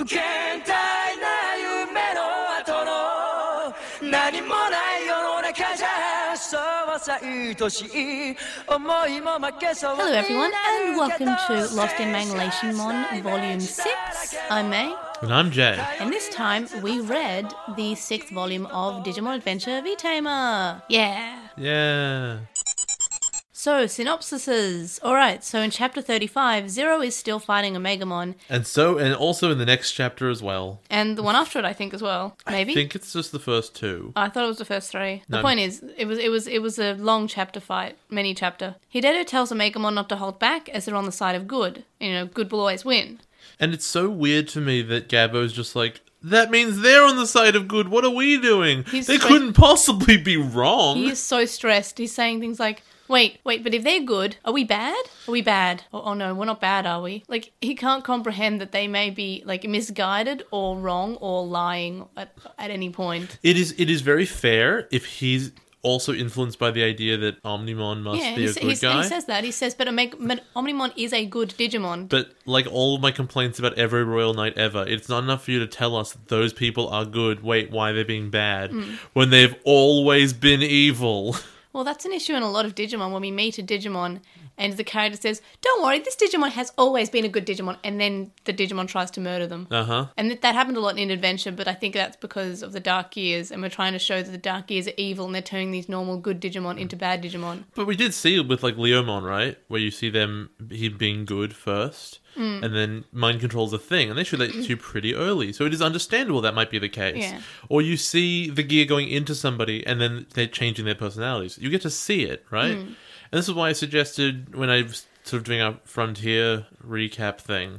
無限大な夢の後の何もない世の中じゃそうさ愛しい思いも負けそう Hello everyone and welcome to Lost in Mangulation Mon Volume 6. I'm May. And I'm Jay. And this time we read the 6th volume of Digimon Adventure V-Tamer. Yeah. Yeah. So, synopsises. Alright, so in chapter 35, Zero is still fighting Omegamon. And also in the next chapter as well. And the one after it, I think, as well. Maybe? I think it's just the first two. I thought it was the first three. The No. point is, it was a long chapter fight, many chapter. Hideto tells Omegamon not to hold back as they're on the side of good. You know, good will always win. And it's so weird to me that Gabbo's just like, that means they're on the side of good. What are we doing? They couldn't possibly be wrong. He is so stressed. He's saying things like, Wait, but if they're good, are we bad? Are we bad? Oh no, we're not bad, are we? Like, he can't comprehend that they may be, like, misguided or wrong or lying at any point. It is very fair if he's also influenced by the idea that Omnimon must be a good guy. He says that. He says, but Omnimon is a good Digimon. But like all of my complaints about every Royal Knight ever, it's not enough for you to tell us that those people are good. Wait, why are they being bad? When they've always been evil. Well, that's an issue in a lot of Digimon when we meet a Digimon and the character says, don't worry, this Digimon has always been a good Digimon, and then the Digimon tries to murder them. Uh-huh. And that happened a lot in Adventure, but I think that's because of the Dark Years, and we're trying to show that the Dark Years are evil and they're turning these normal good Digimon into bad Digimon. But we did see it with like Leomon, right? Where you see him being good first. And then mind control's a thing, and they show that to you pretty early. So it is understandable that might be the case. Yeah. Or you see the gear going into somebody, and then they're changing their personalities. You get to see it, right? And this is why I suggested when I was sort of doing our Frontier recap thing.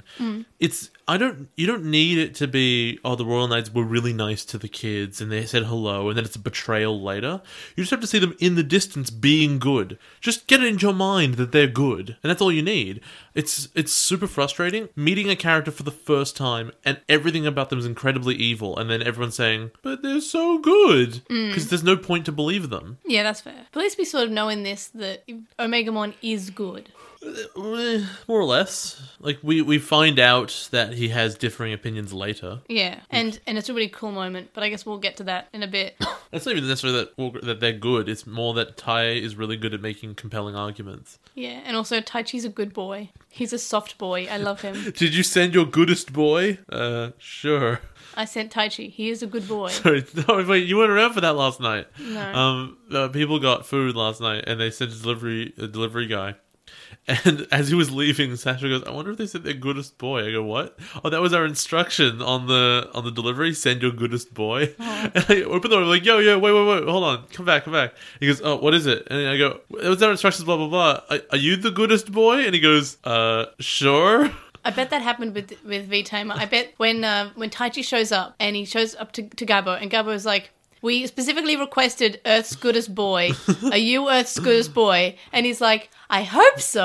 You don't need it to be, the Royal Knights were really nice to the kids and they said hello and then it's a betrayal later. You just have to see them in the distance being good. Just get it into your mind that they're good. And that's all you need. It's super frustrating meeting a character for the first time and everything about them is incredibly evil and then everyone's saying, but they're so good. Because there's no point to believe them. Yeah, that's fair. But at least we sort of know in this that Omegamon is good. More or less. Like, we find out that he has differing opinions later. Yeah, and it's a really cool moment, but I guess we'll get to that in a bit. It's not even necessarily that they're good. It's more that Tai is really good at making compelling arguments. Yeah, and also Taichi's a good boy. He's a soft boy. I love him. Did you send your goodest boy? Sure. I sent Taichi. He is a good boy. Sorry, no, wait, you weren't around for that last night. No. People got food last night and they sent a delivery guy. And as he was leaving, Sasha goes, I wonder if they said their goodest boy. I go, what? Oh, that was our instruction on the delivery. Send your goodest boy. Oh. And I open the door. I'm like, yo, wait, hold on. Come back. He goes, oh, what is it? And I go, it was our instructions, blah, blah, blah. Are you the goodest boy? And he goes, sure. I bet that happened with V-Tamer. I bet when Taichi shows up and he shows up to Gabbo and Gabbo is like, we specifically requested Earth's goodest boy. Are you Earth's goodest boy? And he's like, I hope so.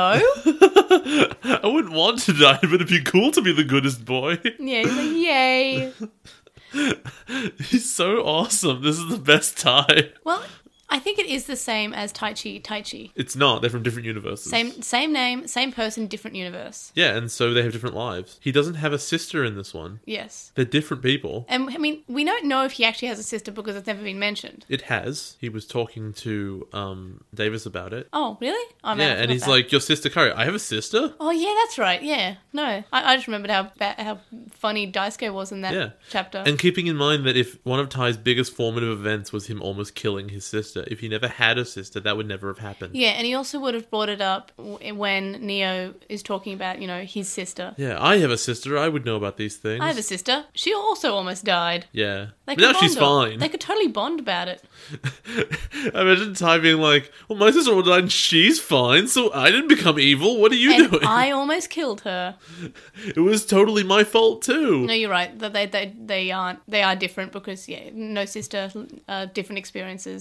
I wouldn't want to die, but it'd be cool to be the goodest boy. Yeah, he's like, yay. He's so awesome. This is the best tie. Well, I think it is the same as Taichi. It's not. They're from different universes. Same name, same person, different universe. Yeah, and so they have different lives. He doesn't have a sister in this one. Yes. They're different people. And, I mean, we don't know if he actually has a sister because it's never been mentioned. It has. He was talking to Davis about it. Oh, really? Oh, Yeah, man, and he's like, your sister Kari. I have a sister? Oh, yeah, that's right. Yeah. No. I just remembered how funny Daisuke was in that chapter. And keeping in mind that if one of Tai's biggest formative events was him almost killing his sister, if he never had a sister, that would never have happened. Yeah, and he also would have brought it up when Neo is talking about, his sister. Yeah, I have a sister. I would know about these things. I have a sister. She also almost died. Yeah. They But now could she's bond fine. They could totally bond about it. I imagine Tai being like, well, my sister all died and she's fine, so I didn't become evil. What are you doing? I almost killed her. It was totally my fault too. No, you're right. They are different because, no sister, different experiences. Absolutely.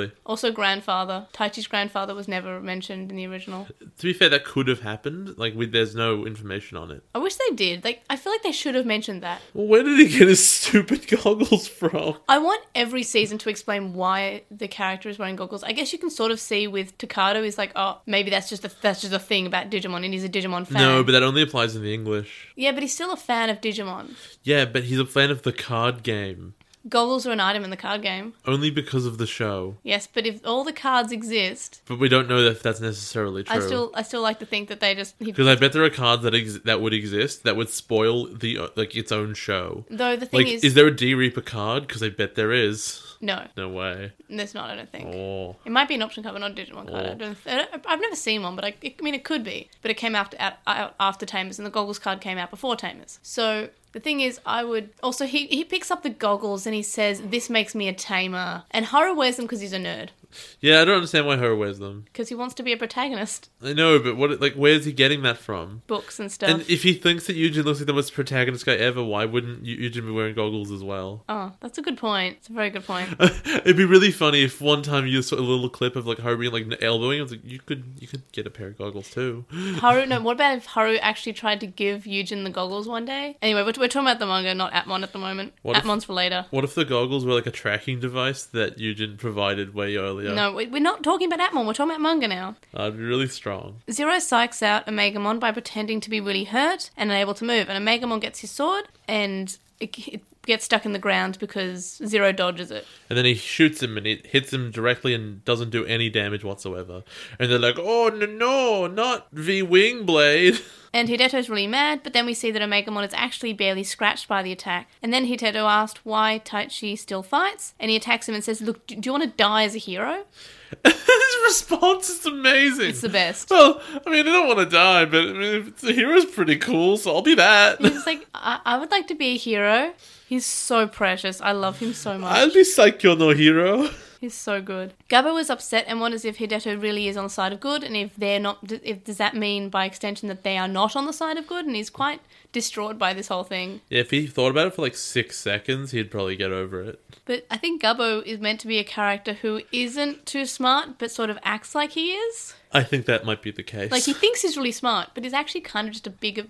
Really? Also, grandfather. Taichi's grandfather was never mentioned in the original. To be fair, that could have happened. Like, there's no information on it. I wish they did. Like, I feel like they should have mentioned that. Well, where did he get his stupid goggles from? I want every season to explain why the character is wearing goggles. I guess you can sort of see with Takato is like, oh, maybe that's just a thing about Digimon, and he's a Digimon fan. No, but that only applies in the English. Yeah, but he's still a fan of Digimon. Yeah, but he's a fan of the card game. Goggles are an item in the card game. Only because of the show. Yes, but if all the cards exist, But we don't know if that's necessarily true. I still like to think that they just. Because I bet there are cards that would exist that would spoil its own show. Though the thing Is there a D Reaper card? Because I bet there is. No, No way. there's not. I don't think. Oh. It might be an option card, but not a Digimon card. I've never seen one, but I mean, it could be. But it came out after Tamers, and the goggles card came out before Tamers. So the thing is, I would also he picks up the goggles and he says, "This makes me a tamer," and Haru wears them because he's a nerd. Yeah, I don't understand why Haru wears them. Because he wants to be a protagonist. I know, but where's he getting that from? Books and stuff. And if he thinks that Eugen looks like the most protagonist guy ever, why wouldn't Eugen be wearing goggles as well? Oh, that's a good point. It's a very good point. It'd be really funny if one time you saw a little clip of like Haru being like elbowing. I was like, you could get a pair of goggles too. What about if Haru actually tried to give Eugen the goggles one day? Anyway, we're talking about the manga, not Atmon at the moment. Atmon's for later. What if the goggles were like a tracking device that Eugen provided way earlier? No, we're not talking about Atmon. We're talking about manga now. That'd be really strong. Zero psychs out Omegamon by pretending to be really hurt and unable to move. And Omegamon gets his sword and it gets stuck in the ground because Zero dodges it. And then he shoots him and it hits him directly and doesn't do any damage whatsoever. And they're like, oh, no, not V-Wing Blade. And Hideto's really mad, but then we see that Omegamon is actually barely scratched by the attack. And then Hideto asked why Taichi still fights, and he attacks him and says, look, do you want to die as a hero? His response is amazing. It's the best. Well, I mean, I don't want to die, but I mean, if the hero's pretty cool, so I'll be that. He's just like, I would like to be a hero. He's so precious. I love him so much. I'll be Saikyo no hero. He's so good. Gabo was upset and wonders if Hideto really is on the side of good, and if they're not, does that mean by extension that they are not on the side of good? And he's quite distraught by this whole thing. Yeah, if he thought about it for like 6 seconds, he'd probably get over it. But I think Gabo is meant to be a character who isn't too smart, but sort of acts like he is. I think that might be the case. Like, he thinks he's really smart, but he's actually kind of just a big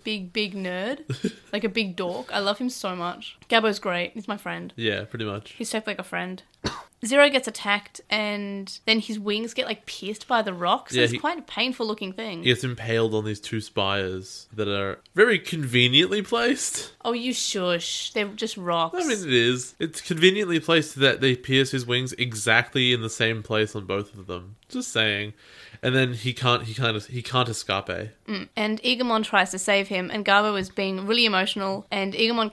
nerd. Like a big dork. I love him so much. Gabo's great. He's my friend. Yeah, pretty much. He's shaped like a friend. Zero gets attacked, and then his wings get, like, pierced by the rocks. Yeah, it's quite a painful looking thing. He gets impaled on these 2 spires that are very conveniently placed. Oh, you shush. They're just rocks. I mean, it is. It's conveniently placed that they pierce his wings exactly in the same place on both of them. Just saying. And then he can't escape. And Igamon tries to save him, and Gabo is being really emotional, and Igamon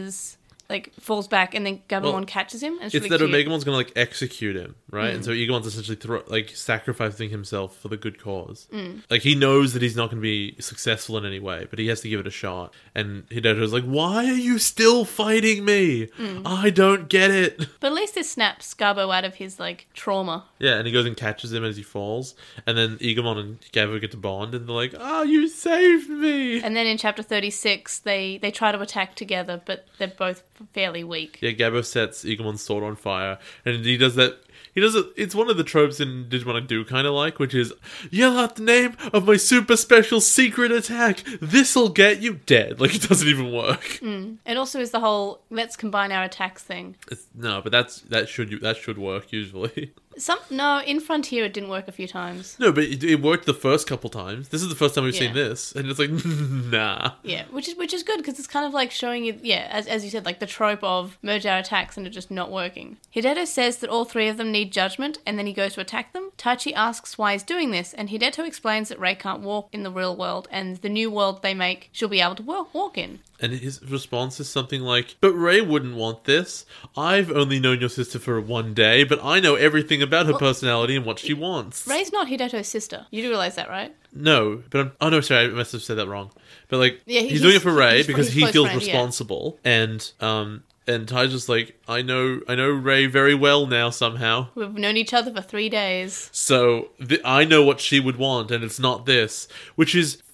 falls back, and then Gabumon catches him. And it's really that cute. Omegamon's going to, like, execute him, right? And so Igamon's essentially sacrificing himself for the good cause. Like, he knows that he's not going to be successful in any way, but he has to give it a shot. And Hideto's like, why are you still fighting me? I don't get it. But at least this snaps Gabo out of his, like, trauma. Yeah, and he goes and catches him as he falls. And then Igamon and Gabo get to bond, and they're like, you saved me! And then in chapter 36, they try to attack together, but they're both fairly weak. Yeah, Gabo sets Igamon's sword on fire, and he does that. It's one of the tropes in Digimon I do kind of like, which is, yell out the name of my super special secret attack. This'll get you dead. Like, it doesn't even work. It also is the whole let's combine our attacks thing. No, but that should work usually. In Frontier it didn't work a few times. No, but it worked the first couple times. This is the first time we've seen this, and it's like, nah. Yeah, which is good because it's kind of like showing you, as you said, like the trope of merge our attacks and it just not working. Hideto says that all 3 of them need judgment, and then he goes to attack them. Taichi asks why he's doing this, and Hideto explains that Rei can't walk in the real world, and the new world they make she'll be able to walk in. And his response is something like, but Rei wouldn't want this. I've only known your sister for 1 day, but I know everything about her personality and what she wants. Rei's not Hideto's sister. You do realize that, right? No, but I must have said that wrong. But like, he's doing it for Rei because he feels responsible. Yeah. And Ty's just like, I know Rei very well now somehow. We've known each other for 3 days. So I know what she would want, and it's not this, which is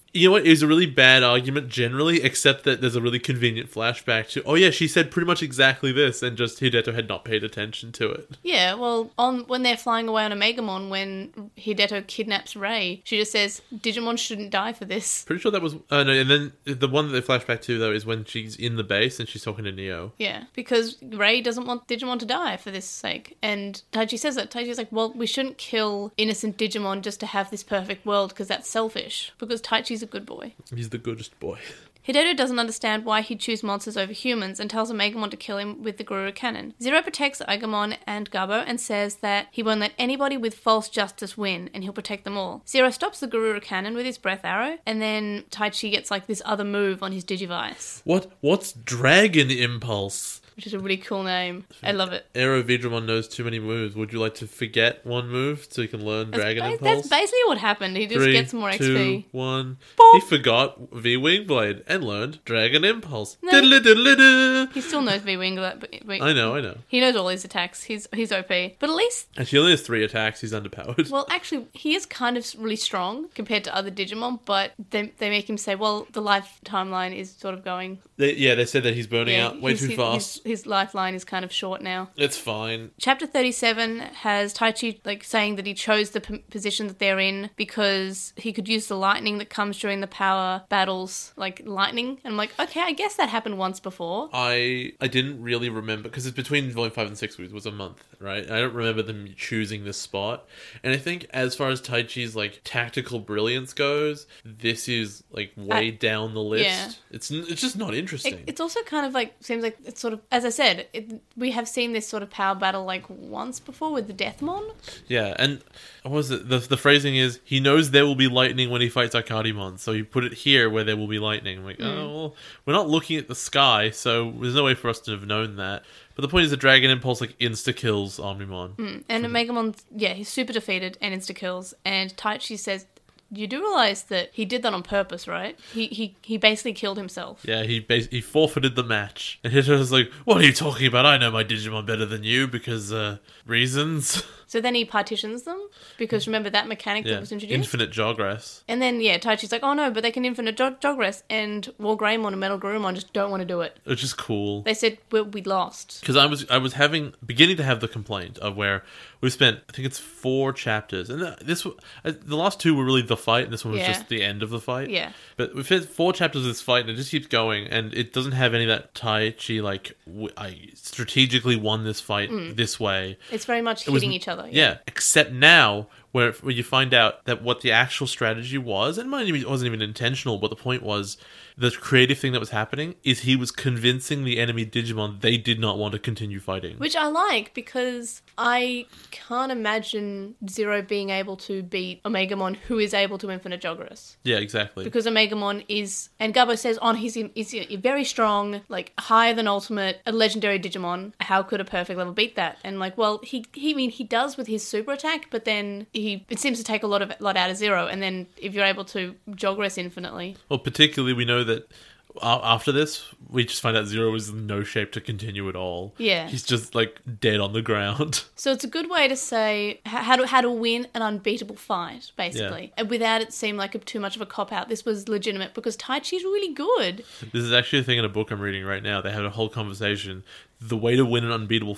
You know what? It was a really bad argument generally, except that there's a really convenient flashback to, oh yeah, she said pretty much exactly this, and just Hideto had not paid attention to it. Yeah, well, when they're flying away on Omegamon, when Hideto kidnaps Rei, she just says, Digimon shouldn't die for this. Pretty sure that was... no, and then the one that they flash back to, though, is when she's in the base and she's talking to Neo. Yeah, because Rei doesn't want Digimon to die for this sake. And Taichi says that. Taichi's like, well, we shouldn't kill innocent Digimon just to have this perfect world, because that's selfish. Because Taichi's a good boy. He's the goodest boy. Hideto doesn't understand why he'd choose monsters over humans and tells Omegamon to kill him with the Guru Cannon. Zero protects Aigamon and Gabo and says that he won't let anybody with false justice win and he'll protect them all. Zero stops the Guru Cannon with his breath arrow, and then Taichi gets like this other move on his Digivice. What's Dragon Impulse? Which is a really cool name. I love it. Aerovidramon knows too many moves. Would you like to forget one move so you can learn Dragon Impulse? That's basically what happened. He just 3, gets more 2, XP. 1. Boop. He forgot V-Wing Blade and learned Dragon Impulse. No. Diddle-diddle-diddle. He still knows V-Wing. I know. He knows all his attacks. He's OP. But at least... And she only has 3 attacks. He's underpowered. Well, actually, he is kind of really strong compared to other Digimon, but they make him say, well, the life timeline is sort of going... They said that he's burning out way too fast. His lifeline is kind of short now. It's fine. Chapter 37 has Taichi saying that he chose the position that they're in because he could use the lightning that comes during the power battles, like lightning. And I'm like, okay, I guess that happened once before. I didn't really remember, because it's between Volume 5 and 6 was a month, right? I don't remember them choosing this spot. And I think as far as Taichi's like tactical brilliance goes, this is like way down the list. Yeah. It's just not interesting. It's also kind of like, seems like it's sort of, as I said, we have seen this sort of power battle like once before with the Deathmon. Yeah, and what was it? The phrasing is, he knows there will be lightning when he fights Arcadimon, so he put it here where there will be lightning. I'm like, oh, well, we're not looking at the sky, so there's no way for us to have known that. But the point is that Dragon Impulse like insta-kills Omnimon. And Omegamon, he's super defeated and insta-kills, and Taichi says... You do realize that he did that on purpose, right? He basically killed himself. Yeah, he forfeited the match. And Hito's like, what are you talking about? I know my Digimon better than you because, reasons. So then he partitions them, because remember that mechanic that was introduced? Infinite Jogress. And then, Taichi's like, oh no, but they can infinite Jogress, and Wargreymon and Metal Garurumon just don't want to do it. Which is cool. They said, we lost. Because I was beginning to have the complaint of where we spent, I think it's 4 chapters, and the last 2 were really the fight, and this one was just the end of the fight. Yeah. But we've had 4 chapters of this fight, and it just keeps going, and it doesn't have any of that Taichi, like, I strategically won this fight this way. It's very much hitting each other. Yeah, except now, where you find out that what the actual strategy was, and it wasn't even intentional, but the point was, the creative thing that was happening is he was convincing the enemy Digimon they did not want to continue fighting. Which I like, because I can't imagine Zero being able to beat Omegamon, who is able to infinite Jogress. Yeah, exactly. Because Omegamon is, and Gabo says, he's very strong, like higher than Ultimate, a legendary Digimon. How could a perfect level beat that? And like, well, he does with his super attack, but then it seems to take a lot out of Zero. And then if you're able to Jogress infinitely, well, particularly we know that after this, we just find out Zero is in no shape to continue at all. Yeah. He's just, like, dead on the ground. So it's a good way to say how to win an unbeatable fight, basically. And without it seem like too much of a cop-out. This was legitimate, because Taichi's really good. This is actually a thing in a book I'm reading right now. They had a whole conversation. The way to win an unwinnable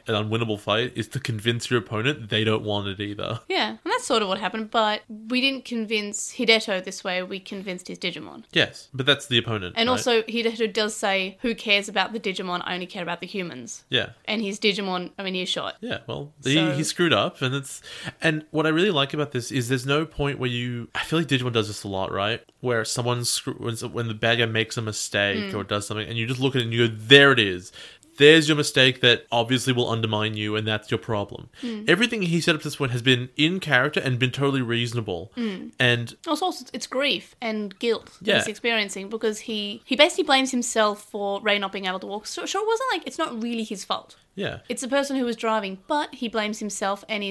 fight, is to convince your opponent they don't want it either. Yeah, and that's sort of what happened, but we didn't convince Hideto this way, we convinced his Digimon. Yes, but that's the opponent. And right? also, Hideto does say, who cares about the Digimon, I only care about the humans. Yeah. And his Digimon, earshot. Yeah, well, he screwed up, and what I really like about this is there's no point where I feel like Digimon does this a lot, right? Where when the bad guy makes a mistake or does something, and you just look at it and you go, there it is. There's your mistake that obviously will undermine you, and that's your problem. Everything he said up to this point has been in character and been totally reasonable. And also, it's grief and guilt that he's experiencing, because he basically blames himself for Rei not being able to walk. So it wasn't like, it's not really his fault. Yeah. It's the person who was driving, but he blames himself and is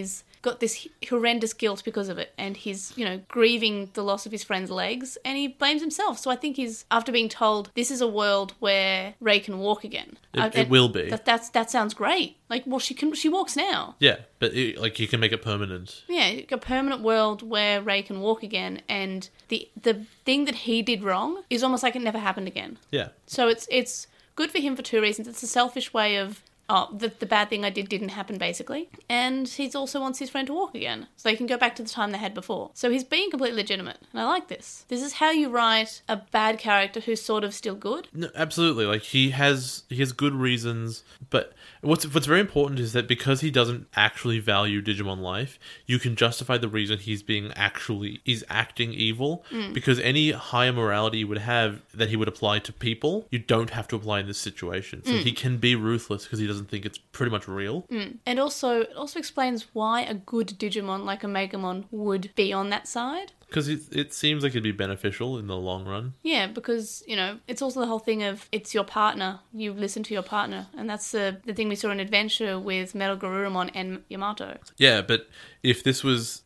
got this horrendous guilt because of it, and he's, grieving the loss of his friend's legs, and he blames himself. So I think he's, after being told this is a world where Rey can walk again. It will be. That sounds great. Like, well, she walks now. Yeah, but you can make it permanent. Yeah, a permanent world where Rey can walk again, and the thing that he did wrong is almost like it never happened again. Yeah. So it's good for him for two reasons. It's a selfish way of, the bad thing I did didn't happen, basically. And he also wants his friend to walk again, so they can go back to the time they had before. So he's being completely legitimate, and I like this. This is how you write a bad character who's sort of still good. No, absolutely. Like, he has good reasons, but what's very important is that because he doesn't actually value Digimon life, you can justify the reason he's acting evil, because any higher morality you would have that he would apply to people, you don't have to apply in this situation. So he can be ruthless because he doesn't think it's pretty much real. And also, it also explains why a good Digimon like a Megamon would be on that side. Because it seems like it'd be beneficial in the long run. Yeah, because, it's also the whole thing of it's your partner. You listen to your partner. And that's the thing we saw in Adventure with Metal Garurumon and Yamato. Yeah, but if the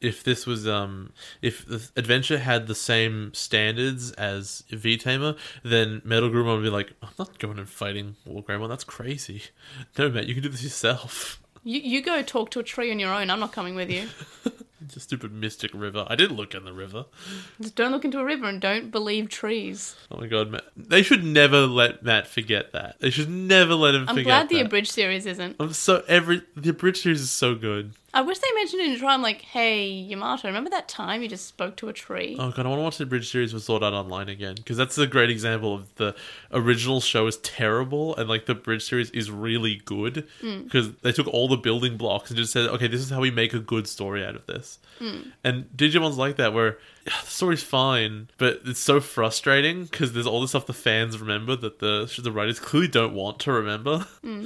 Adventure had the same standards as V-Tamer, then Metal Garurumon would be like, I'm not going and fighting Wargreymon, that's crazy. No, Matt, you can do this yourself. You go talk to a tree on your own. I'm not coming with you. It's a stupid mystic river. I didn't look in the river. Just don't look into a river and don't believe trees. Oh my god, Matt. They should never let Matt forget that. They should never let him forget that. I'm glad the Abridged series isn't. The Abridged series is so good. I wish they mentioned it in Try. I'm like, hey, Yamato, remember that time you just spoke to a tree? Oh god, I want to watch the Abridged series with Sword Art Online again, because that's a great example of the original show is terrible, and like the Abridged series is really good, because they took all the building blocks and just said, okay, this is how we make a good story out of this. And Digimon's like that, where the story's fine, but it's so frustrating, because there's all this stuff the fans remember that the writers clearly don't want to remember.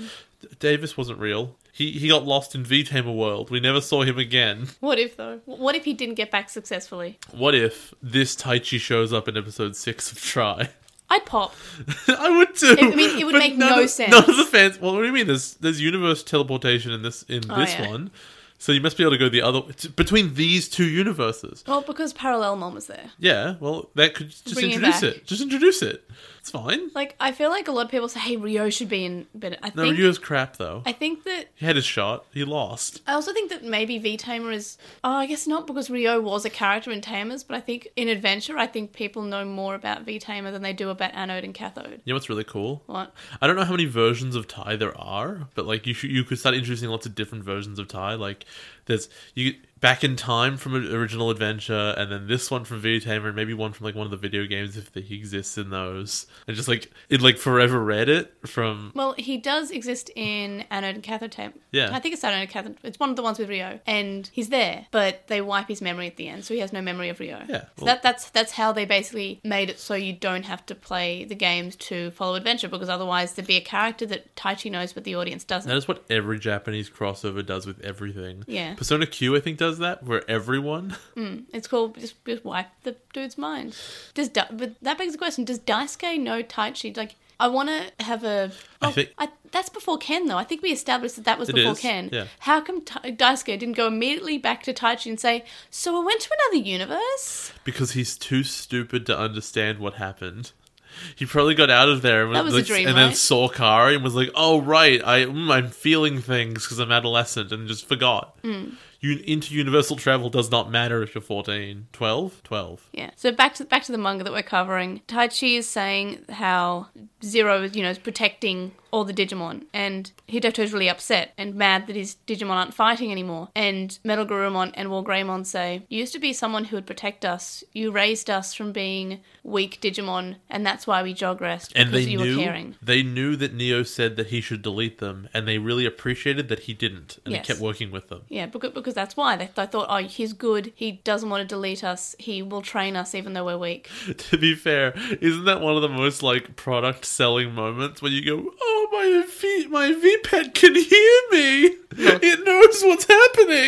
Davis wasn't real. He got lost in V-Tamer world. We never saw him again. What if, though? What if he didn't get back successfully? What if this Taichi shows up in episode 6 of Try? I'd pop. I would too. I mean, it would make no sense. None of the fans... Well, what do you mean? There's universe teleportation in this yeah. one. So you must be able to go the other... between these two universes. Well, because Parallelmon was there. Yeah, well, that could just Bring introduce it back. it. Just introduce it. It's fine. Like, I feel like a lot of people say, hey, Ryo should be in... But No, Ryu's crap, though. I think that... He had his shot. He lost. I also think that maybe V-Tamer is... Oh, I guess not, because Ryo was a character in Tamers, but I think in Adventure, I think people know more about V-Tamer than they do about Anode and Cathode. You know what's really cool? What? I don't know how many versions of Tai there are, but like you could start introducing lots of different versions of Tai. Like there's Back in Time from an original Adventure, and then this one from V-Tamer, and maybe one from like one of the video games if he exists in those. And just like it like forever read it from... Well, he does exist in Anode and Cathode Tamer. Yeah. I think it's Anode and Cathode. It's one of the ones with Ryo. And he's there, but they wipe his memory at the end, so he has no memory of Ryo. Yeah. So Well, that's how they basically made it so you don't have to play the games to follow Adventure, because otherwise there'd be a character that Taichi knows but the audience doesn't. that is what every Japanese crossover does with everything. Yeah. Persona Q, I think, does that, where everyone... It's called just wipe the dude's mind. But that begs the question, does Daisuke know Taichi? Like, I want to have a... I think- that's before Ken, though. I think we established that was It before is, Ken. yeah. How come Daisuke didn't go immediately back to Taichi and say, so I went to another universe? Because he's too stupid to understand what happened. He probably got out of there and, That was a dream, and then right? saw Kari and was like, oh, right, I'm feeling things because I'm adolescent, and just forgot. Inter-universal travel does not matter if you're 14. 12? 12. Yeah. So back to the manga that we're covering. Taichi is saying how Zero is protecting all the Digimon, and Hideto is really upset and mad that his Digimon aren't fighting anymore. And Metal Garurumon and Wargreymon say, you used to be someone who would protect us. You raised us from being weak Digimon, and that's why we jog rest, because And you were caring. they knew that Neo said that he should delete them, and they really appreciated that he didn't, and Yes. he kept working with them. Yeah, because that's why. They thought, oh, he's good. He doesn't want to delete us. He will train us even though we're weak. To be fair, isn't that one of the most like product selling moments when you go, oh, my V-Pet can hear me. It knows what's happening.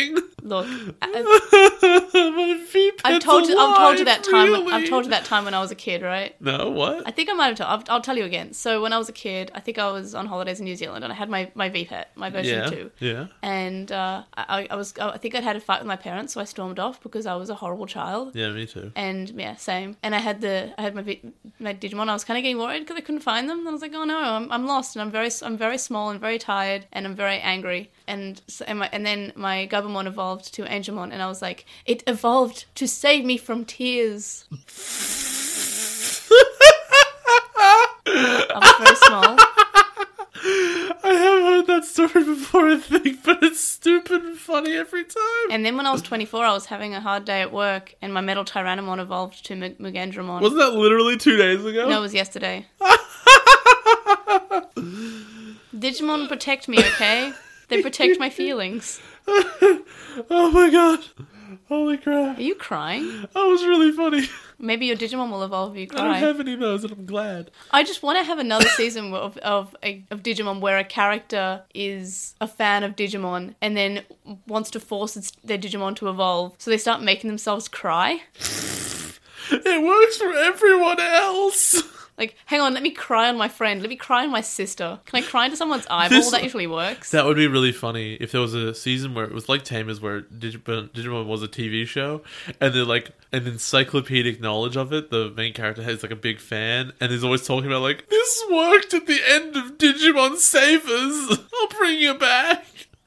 Look, My V-Pet's I've told you alive, that time. really? I've told you that time when I was a kid, right? No, what? I think I might have told. I'll tell you again. So when I was a kid, I think I was on holidays in New Zealand, and I had my V-Pet, my version 2. Yeah. And I think I'd had a fight with my parents, so I stormed off because I was a horrible child. Yeah, me too. And yeah, same. And I had my Digimon. I was kind of getting worried because I couldn't find them. And I was like, oh no, I'm lost, and I'm very small and very tired, and I'm very angry. And then my Gabumon evolved to Angemon, and I was like, it evolved to save me from tears. I was very small. I have heard that story before, I think, but it's stupid and funny every time. And then when I was 24, I was having a hard day at work, and my Metal Tyrannomon evolved to Mugandramon. Wasn't that literally 2 days ago? No, it was yesterday. Digimon protect me, okay? They protect my feelings. Oh my god. Holy crap. Are you crying? That was really funny. Maybe your Digimon will evolve if you I don't cry. have any of those, and I'm glad. I just want to have another season of Digimon where a character is a fan of Digimon and then wants to force their Digimon to evolve, so they start making themselves cry. It works for everyone else. Like, hang on, let me cry on my friend. Let me cry on my sister. Can I cry into someone's eyeball? That usually works. That would be really funny if there was a season where it was like Tamers, where Digimon was a TV show, and they're like an encyclopedic knowledge of it. The main character has like a big fan, and he's always talking about like, this worked at the end of Digimon Savers. I'll bring you back.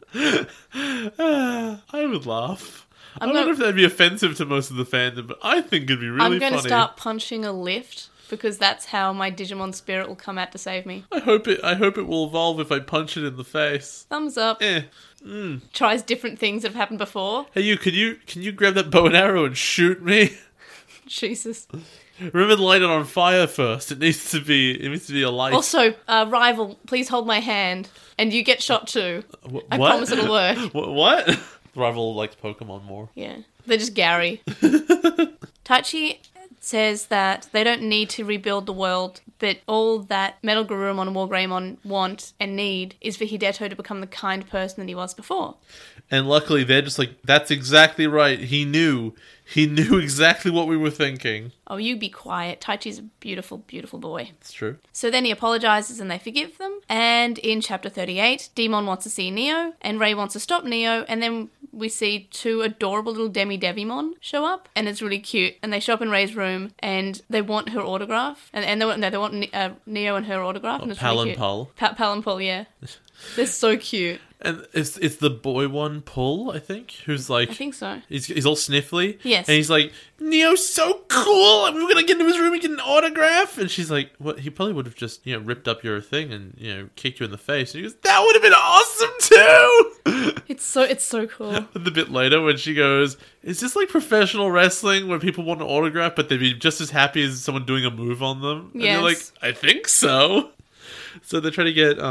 I would laugh. I wonder if that'd be offensive to most of the fandom, but I think it'd be really funny. I'm going to start punching a lift, because that's how my Digimon spirit will come out to save me. I hope it will evolve if I punch it in the face. Thumbs up. Tries different things that have happened before. Hey, can you grab that bow and arrow and shoot me? Jesus. Remember to light it on fire first. It needs to be a light. Also, rival, please hold my hand, and you get shot too. What? I promise it'll work. What? Rival likes Pokemon more. Yeah, they're just Gary. Taichi says that they don't need to rebuild the world, but all that Metal Garurumon and Wargreymon want and need is for Hideto to become the kind person that he was before. And luckily, they're just like, that's exactly right. He knew exactly what we were thinking. Oh, you be quiet. Taichi's a beautiful, beautiful boy. It's true. So then he apologizes and they forgive them. And in chapter 38, Demon wants to see Neo, and Ray wants to stop Neo, and then we see 2 adorable little Demi-Devimon show up, and it's really cute. And they show up in Ray's room, and they want her autograph. And they want Neo and her autograph, and it's Pal really and cute. Pull. Pal and Pull, yeah. They're so cute. And it's the boy one, Pull, I think, who's like... I think so. He's all sniffly. Yes. And he's like, Neo's so cool! And we were going to get into his room and get an autograph! And she's like, what? He probably would have just, ripped up your thing and, kicked you in the face. And he goes, that would have been awesome too! It's so cool. And the bit later when she goes, is this like professional wrestling where people want an autograph but they'd be just as happy as someone doing a move on them? And you're like, I think so. So they try to get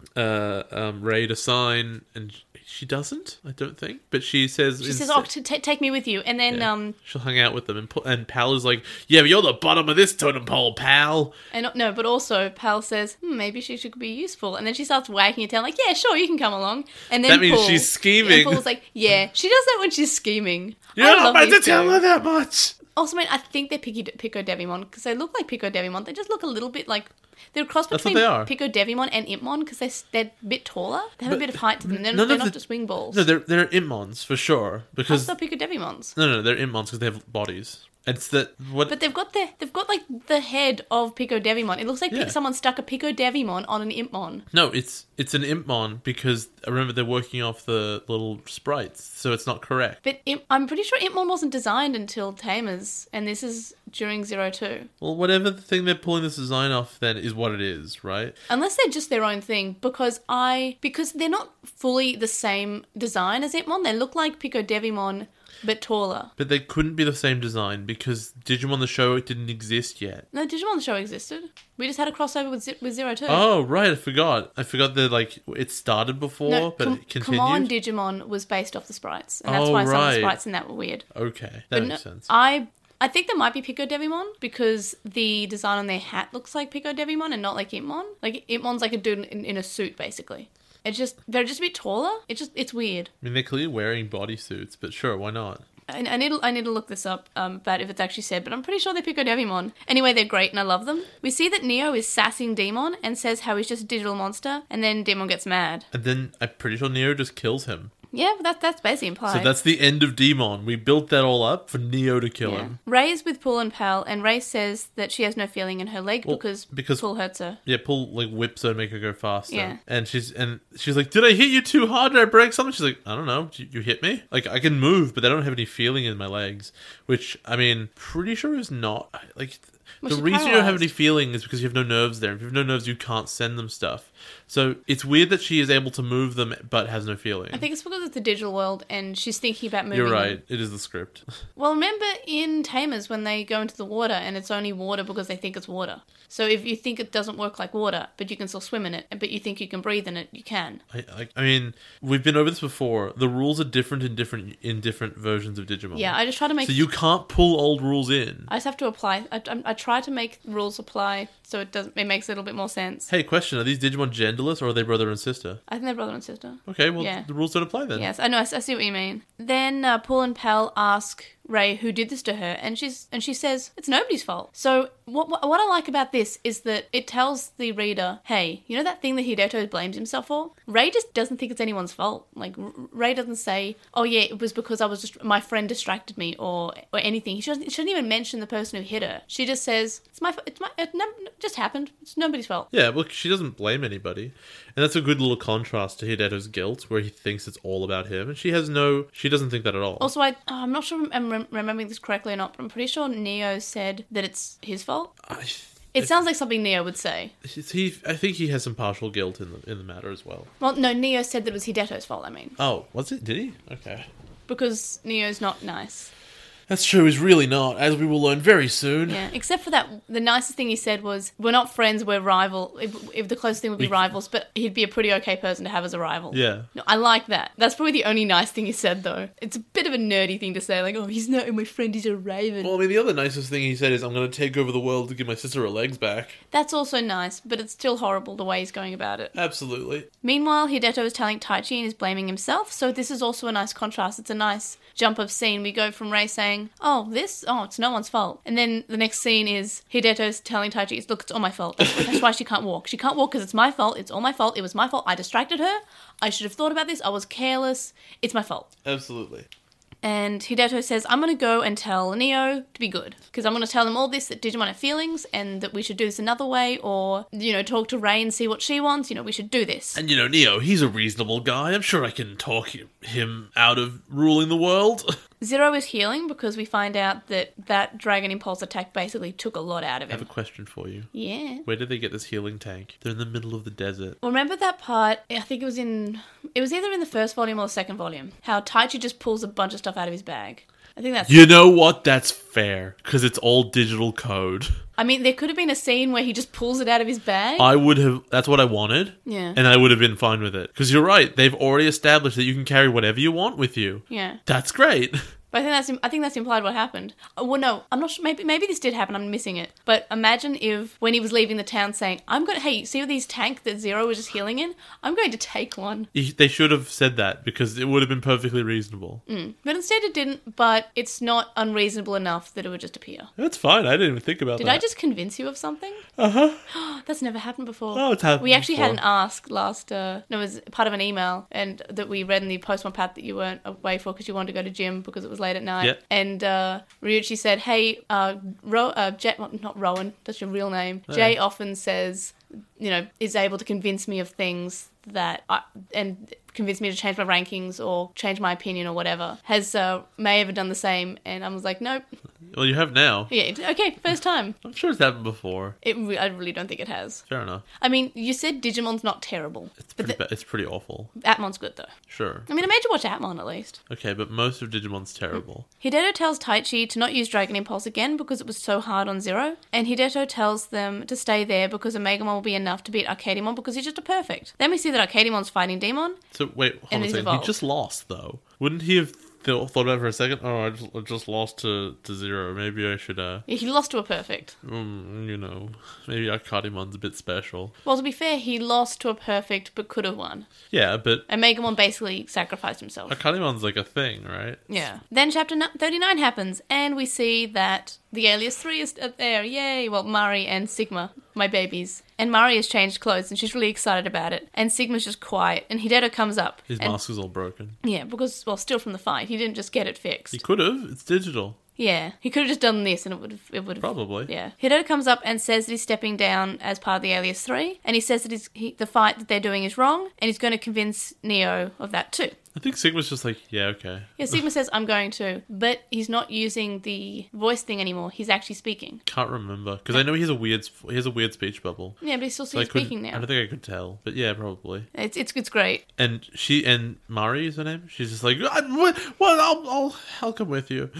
Ray to sign, and she doesn't, I don't think. But she says... She says, take me with you. And then... she'll hang out with them. And Pal is like, yeah, but you're the bottom of this totem pole, Pal. And no, but also Pal says, maybe she should be useful. And then she starts wagging her tail like, yeah, sure, you can come along. And then that means she's scheming. And Paul's like, yeah, she does that when she's scheming. You're not meant to tell her that much. Also, I think they're Pico Devimon because they look like Pico Devimon. They just look a little bit like... They're a cross between Pico Devimon and Impmon because they're a bit taller. They have a bit of height to them. They're not just wing balls. No, they're Impmons for sure. Because that's not Pico Devimons. No, they're Impmons because they have bodies. It's that what? But they've got like the head of Pico Devimon. It looks like someone stuck a Pico Devimon on an Impmon. No, it's an Impmon because remember they're working off the little sprites, so it's not correct. But I'm pretty sure Impmon wasn't designed until Tamers, and this is during 02. Well, whatever the thing they're pulling this design off then is what it is, right? Unless they're just their own thing, because they're not fully the same design as Impmon. They look like Pico Devimon, but taller. But they couldn't be the same design because Digimon the show didn't exist yet. No, Digimon the show existed. We just had a crossover with 02. Oh, right, I forgot that it started before, but it continued. Command Digimon was based off the sprites, and that's why some of the sprites in that were weird. Okay, that makes sense. I think there might be Pico Devimon because the design on their hat looks like Pico Devimon and not like Impmon. Like Impmon's like a dude in a suit, basically. they're just a bit taller. It's weird. I mean, they're clearly wearing bodysuits, but sure, why not? I need to look this up about if it's actually said, but I'm pretty sure they pick on Devimon. Anyway, they're great and I love them. We see that Neo is sassing Demon and says how he's just a digital monster, and then Demon gets mad. And then I'm pretty sure Neo just kills him. Yeah, that's basically implied. So that's the end of Demon. We built that all up for Neo to kill him. Ray is with Pool and Pal, and Ray says that she has no feeling in her leg because Pool hurts her. Yeah, Pool like whips her to make her go faster. Yeah. And she's like, did I hit you too hard? Did I break something? She's like, I don't know. You hit me? Like, I can move, but I don't have any feeling in my legs. Which, I mean, pretty sure is not... Like, the reason you don't have any feeling is because you have no nerves there. If you have no nerves, you can't send them stuff. So it's weird that she is able to move them but has no feeling. I think it's because it's the digital world and she's thinking about moving You're right. them. It is the script. Well, remember in Tamers when they go into the water and it's only water because they think it's water. So if you think it doesn't work like water, but you can still swim in it, but you think you can breathe in it, you can. I mean, we've been over this before. The rules are different in different versions of Digimon. Yeah, I just try to make... So you can't pull old rules in. I just have to apply. I try to make rules apply so it makes a little bit more sense. Hey, question. Are these Digimon genderless or are they brother and sister? I think they're brother and sister. Okay, well, Yeah. the rules don't apply then. Yes, I know. I see what you mean. Then Paul and Pal ask Ray who did this to her, and she says it's nobody's fault. So what I like about this is that it tells the reader, hey, you know that thing that Hideto blames himself for? Ray just doesn't think it's anyone's fault. Like Ray doesn't say, oh yeah, it was because my friend distracted me or anything. She doesn't even mention the person who hit her. She just says it just happened. It's nobody's fault. Yeah, well, she doesn't blame anybody. And that's a good little contrast to Hideto's guilt, where he thinks it's all about him, and she doesn't think that at all. Also, I'm not sure I'm remembering this correctly or not, but I'm pretty sure Neo said that it's his fault. It sounds like something Neo would say. I think he has some partial guilt in the matter as well. Well, no, Neo said that it was Hideto's fault, I mean. Oh, was it? Did he? Okay. Because Neo's not nice. That's true, he's really not, as we will learn very soon. Yeah, except for that, the nicest thing he said was, we're not friends, we're rival. If the closest thing would be rivals, but he'd be a pretty okay person to have as a rival. Yeah. No, I like that. That's probably the only nice thing he said, though. It's a bit of a nerdy thing to say, like, oh, he's not my friend, he's a raven. Well, I mean, the other nicest thing he said is, I'm going to take over the world to give my sister her legs back. That's also nice, but it's still horrible the way he's going about it. Absolutely. Meanwhile, Hideto is telling Taichi and is blaming himself, so this is also a nice contrast. It's a nice jump of scene. We go from Ray saying, it's no one's fault. And then the next scene is Hideto's telling Taichi, look, it's all my fault. That's why she can't walk. She can't walk because it's my fault. It's all my fault. It was my fault. I distracted her. I should have thought about this. I was careless. It's my fault. Absolutely. And Hideto says, I'm going to go and tell Neo to be good. Because I'm going to tell him all this, that Digimon have feelings, and that we should do this another way, or, talk to Ray and see what she wants. We should do this. And, Neo, he's a reasonable guy. I'm sure I can talk him out of ruling the world. Zero is healing because we find out that Dragon Impulse attack basically took a lot out of him. I have a question for you. Yeah. Where did they get this healing tank? They're in the middle of the desert. Well, remember that part, I think it was either in the first volume or the second volume, how Taichi just pulls a bunch of stuff out of his bag. I think that's... You know what? That's fair. Because it's all digital code. I mean, there could have been a scene where he just pulls it out of his bag. That's what I wanted. Yeah. And I would have been fine with it. Because you're right. They've already established that you can carry whatever you want with you. Yeah. That's great. But I think that's implied what happened. Well, no, I'm not sure. Maybe this did happen. I'm missing it. But imagine if when he was leaving the town saying, hey, see these tank that Zero was just healing in? I'm going to take one. They should have said that because it would have been perfectly reasonable. But instead it didn't, but it's not unreasonable enough that it would just appear. That's fine. I didn't even think about that. Did I just convince you of something? Uh-huh. That's never happened before. Oh, it's happened We actually before. had an ask last, it was part of an email and that we read in the Postmon Pat that you weren't away for because you wanted to go to gym because it was late at night. Yep. And Ryuichi said, hey, not Rowan, that's your real name. Jay often says, is able to convince me of things and convince me to change my rankings or change my opinion or whatever. Has May ever done the same? And I was like, nope. Well, you have now. Yeah, okay, first time. I'm sure it's happened before. I really don't think it has. Fair enough. I mean, you said Digimon's not terrible. It's pretty awful. Atmon's good, though. Sure. I mean, I made you watch Atmon, at least. Okay, but most of Digimon's terrible. Hideto tells Taichi to not use Dragon Impulse again because it was so hard on Zero. And Hideto tells them to stay there because Omegamon will be enough to beat Arcadimon because he's just a perfect. Then we see that Arcadimon's fighting Demon. So, wait, hold on a second. He just lost, though. Wouldn't he have thought about it for a second. Oh, I just lost to zero. Maybe I should, He lost to a perfect. maybe Arcadimon's a bit special. Well, to be fair, he lost to a perfect but could have won. Yeah, but And Megamon basically sacrificed himself. Arcadimon's like a thing, right? Yeah. Then chapter 39 happens, and we see that the Alias 3 is there. Yay! Well, Mari and Sigma, my babies. And Mari has changed clothes, and she's really excited about it. And Sigma's just quiet, and Hideto comes up. His and, mask is all broken. Yeah, because, well, still from the fight. He didn't just get it fixed. He could have. It's digital. Yeah, he could have just done this and it would have... Probably. Yeah. Hideto comes up and says that he's stepping down as part of the Alias 3, and he says that the fight that they're doing is wrong, and he's going to convince Neo of that too. I think Sigma's just like, yeah, okay. Yeah, Sigma says, I'm going to, but he's not using the voice thing anymore. He's actually speaking. Can't remember. Because I know he has a weird speech bubble. Yeah, but he's still So speaking now. I don't think I could tell. But yeah, probably. It's great. And Mari is her name? She's just like, I'll come with you.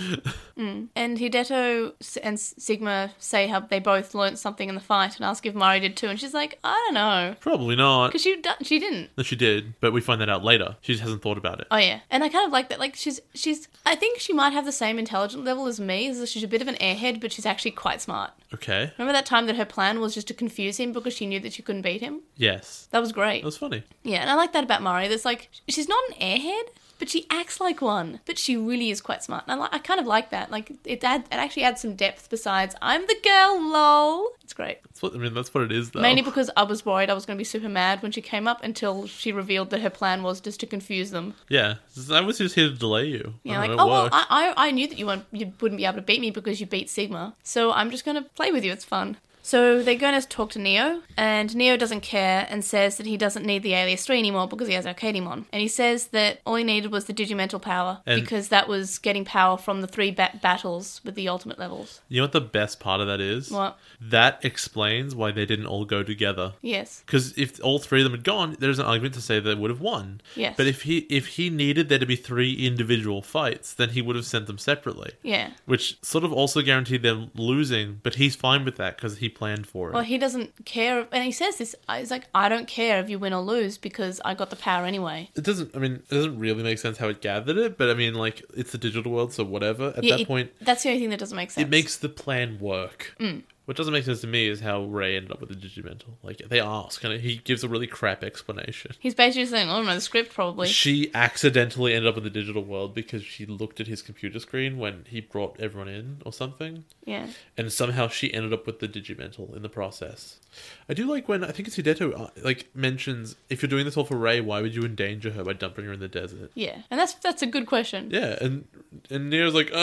And Hideto and Sigma say how they both learnt something in the fight and ask if Mari did too. And she's like, I don't know. Probably not. Because she didn't. No, she did. But we find that out later. She just hasn't thought about it. Oh, yeah. And I kind of like that. Like, she's I think she might have the same intelligence level as me. Is that she's a bit of an airhead, but she's actually quite smart. Okay. Remember that time that her plan was just to confuse him because she knew that she couldn't beat him? Yes. That was great. That was funny. Yeah, and I like that about Mari. That's like, she's not an airhead, but she acts like one. But she really is quite smart. And I kind of like that. Like, it actually adds some depth besides, I'm the girl, lol. It's great. That's what it is, though. Mainly because I was worried I was going to be super mad when she came up until she revealed that her plan was just to confuse them. Yeah. I was just here to delay you. Yeah, like, oh, well, I knew that you wouldn't be able to beat me because you beat Sigma. So I'm just going to play with you. It's fun. So they're going to talk to Neo, and Neo doesn't care and says that he doesn't need the Alias 3 anymore because he has Arcadimon. And he says that all he needed was the Digimental power because that was getting power from the 3 battles with the ultimate levels. You know what the best part of that is? What? That explains why they didn't all go together. Yes. Because if all 3 of them had gone, there's an argument to say they would have won. Yes. But if he needed there to be 3 individual fights, then he would have sent them separately. Yeah. Which sort of also guaranteed them losing, but he's fine with that because he planned for it. Well, he doesn't care, and he says this, he's like, I don't care if you win or lose because I got the power anyway. It doesn't really make sense how it gathered it, but it's the digital world, so whatever. At that point... That's the only thing that doesn't make sense. It makes the plan work. What doesn't make sense to me is how Ray ended up with the Digimental. Like, they ask, and he gives a really crap explanation. He's basically saying, I don't know, the script probably. She accidentally ended up in the digital world because she looked at his computer screen when he brought everyone in or something. Yeah. And somehow she ended up with the Digimental in the process. I do like when, I think it's Hideto, mentions, if you're doing this all for Ray, why would you endanger her by dumping her in the desert? Yeah, and that's a good question. Yeah, and Neo's like,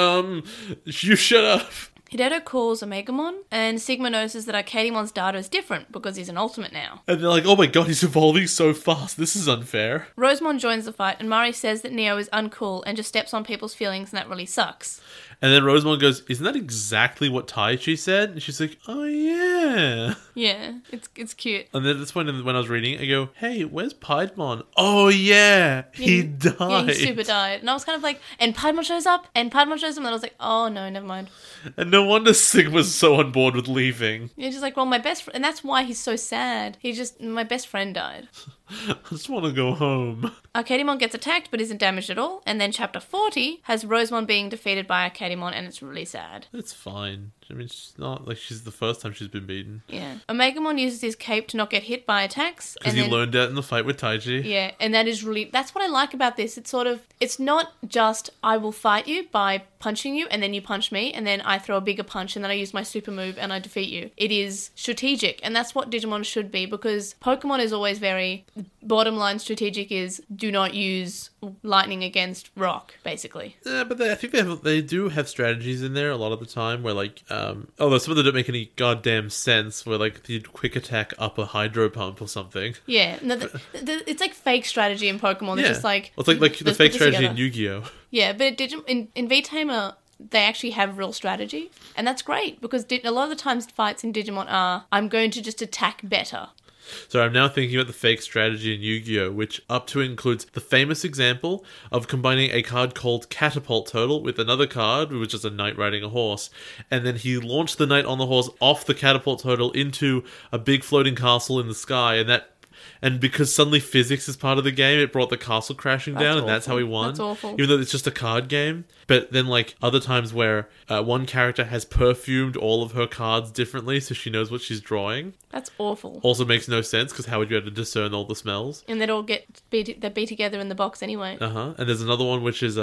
you shut up. Hideto calls Omegamon, and Sigma notices that Arcadimon's data is different because he's an ultimate now. And they're like, oh my god, he's evolving so fast, this is unfair. Rosemon joins the fight, and Mari says that Neo is uncool and just steps on people's feelings, and that really sucks. And then Rosemon goes, isn't that exactly what Taichi said? And she's like, oh yeah. Yeah, it's cute. And then at this point when I was reading it, I go, hey, where's Piedmon? Oh yeah, he died. Yeah, he super died. And I was kind of like, and Piedmon shows up, and I was like, oh no, never mind. And no wonder Sigma's so on board with leaving. You're just like, well, my best friend, and that's why he's so sad. My best friend died. I just want to go home. Arcadimon gets attacked but isn't damaged at all. And then chapter 40 has Rosemon being defeated by Arcadimon, and it's really sad. It's fine. I mean, she's not like she's the first time she's been beaten. Yeah. Omegamon uses his cape to not get hit by attacks. Because he learned that in the fight with Taichi. Yeah, and that's what I like about this. It's not just I will fight you by punching you and then you punch me and then I throw a bigger punch and then I use my super move and I defeat you. It is strategic, and that's what Digimon should be, because Pokemon is always very... Bottom line strategic is do not use lightning against rock, basically. Yeah, but I think they do have strategies in there a lot of the time where although some of them don't make any goddamn sense, where the quick attack up a hydro pump or something. Yeah, no, it's like fake strategy in Pokemon. Yeah. It's just like... Well, it's like the fake strategy in Yu-Gi-Oh! Yeah, but in V-Tamer, they actually have real strategy, and that's great, because a lot of the times fights in Digimon are, I'm going to just attack better. So I'm now thinking about the fake strategy in Yu-Gi-Oh!, which up to includes the famous example of combining a card called Catapult Turtle with another card, which is a knight riding a horse, and then he launched the knight on the horse off the Catapult Turtle into a big floating castle in the sky, And because suddenly physics is part of the game, it brought the castle crashing down, and that's how he won. That's awful. Even though it's just a card game. But then, like, other times where one character has perfumed all of her cards differently so she knows what she's drawing. That's awful. Also makes no sense, because how would you be able to discern all the smells? And they'd all they'd be together in the box anyway. And there's another one which is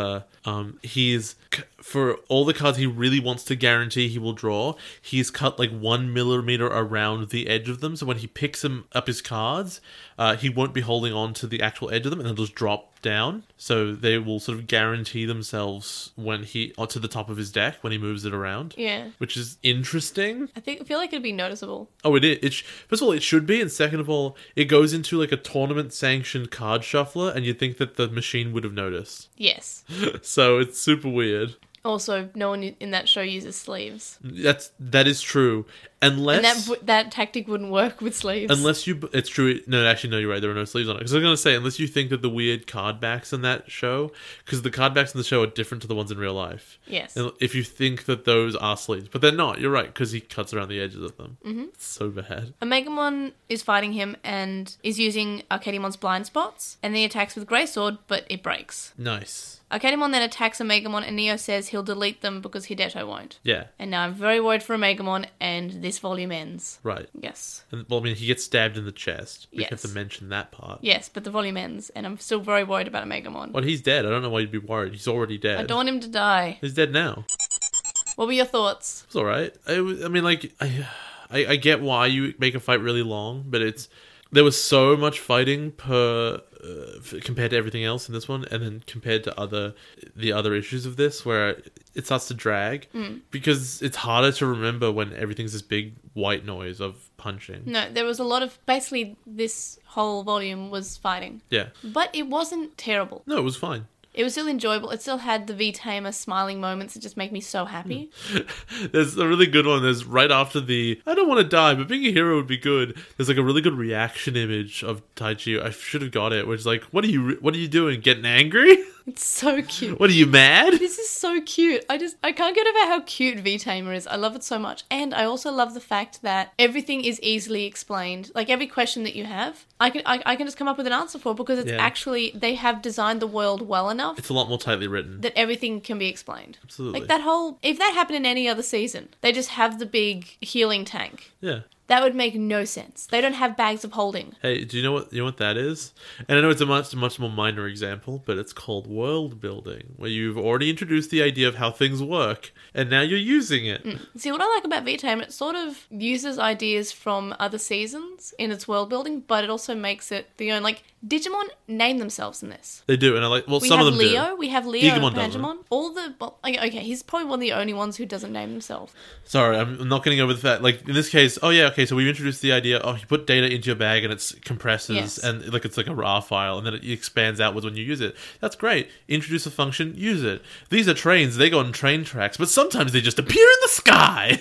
for all the cards he really wants to guarantee he will draw, he's cut like 1 millimeter around the edge of them, so when he picks up his cards, he won't be holding on to the actual edge of them, and they'll just drop down, so they will sort of guarantee themselves when to the top of his deck when he moves it around. Yeah. Which is interesting. I feel like it'd be noticeable. Oh, it is. First of all, it should be, and second of all, it goes into like a tournament-sanctioned card shuffler, and you'd think that the machine would have noticed. Yes. So it's super weird. Also, no one in that show uses sleeves. That is true. Unless... And that tactic wouldn't work with sleeves. It's true. No, actually, no, you're right. There are no sleeves on it. Because I was going to say, unless you think that the weird card backs in that show, because the card backs in the show are different to the ones in real life. Yes. And if you think that those are sleeves. But they're not. You're right, because he cuts around the edges of them. Mm-hmm. It's so bad. Megamon is fighting him and is using Arcadimon's blind spots. And then he attacks with Grey Sword, but it breaks. Nice. Arcadimon then attacks Megamon, and Neo says he'll delete them because Hideto won't. Yeah. And now I'm very worried for Megamon, and this volume ends. Right. Yes. And, well, I mean, he gets stabbed in the chest. We Yes. have to mention that part. Yes, but the volume ends, and I'm still very worried about Megamon. Well, he's dead. I don't know why you'd be worried. He's already dead. I don't want him to die. He's dead now. What were your thoughts? It's alright. I mean, like, I get why you make a fight really long, but there was so much fighting compared to everything else in this one, and then compared to the other issues of this, where it starts to drag because it's harder to remember when everything's this big white noise of punching. No, there was a lot of... Basically, this whole volume was fighting. Yeah. But it wasn't terrible. No, it was fine. It was still enjoyable. It still had the V-Tamer smiling moments that just make me so happy. There's a really good one. There's right after the I don't want to die, but being a hero would be good. There's like a really good reaction image of Taichi. I should have got it. Which is like, what are you doing? Getting angry? It's so cute. What are you, mad? This is so cute. I can't get over how cute V-Tamer is. I love it so much. And I also love the fact that everything is easily explained. Like every question that you have, I can just come up with an answer for, because it's actually, they have designed the world well enough. It's a lot more tightly written. That everything can be explained. Absolutely. Like if that happened in any other season, they just have the big healing tank. Yeah. That would make no sense. They don't have bags of holding. Hey, do you know what that is? And I know it's a much more minor example, but it's called world building, where you've already introduced the idea of how things work, and now you're using it. See, what I like about V-Tamer, it sort of uses ideas from other seasons in its world building, but it also makes it the own. Like, Digimon name themselves in this. They do, and I like. Well, We some have of them Leo. do. We have Leo Gigamon and doesn't. Pagemon. Okay, he's probably one of the only ones who doesn't name himself. Sorry, I'm not getting over the fact. Like in this case, so we've introduced the idea. Oh, you put data into your bag and it compresses, Yes. and like it's like a RAR file, and then it expands outwards when you use it. That's great. Introduce a function, use it. These are trains. They go on train tracks, but sometimes they just appear in the sky.